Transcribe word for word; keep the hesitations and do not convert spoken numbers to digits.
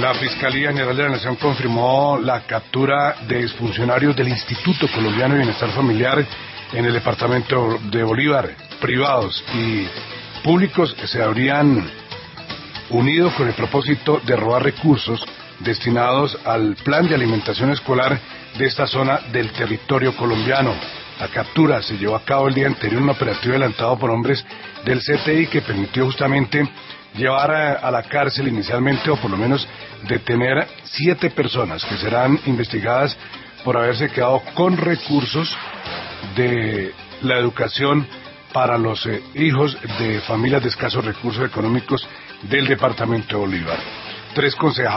La Fiscalía General de la Nación confirmó la captura de exfuncionarios del Instituto Colombiano de Bienestar Familiar en el departamento de Bolívar. Privados y públicos se habrían unido con el propósito de robar recursos destinados al plan de alimentación escolar de esta zona del territorio colombiano. La captura se llevó a cabo el día anterior en un operativo adelantado por hombres del C T I que permitió justamente llevar a, a la cárcel inicialmente, o por lo menos detener siete personas que serán investigadas por haberse quedado con recursos de la educación para los eh, hijos de familias de escasos recursos económicos del departamento de Bolívar. Tres concejales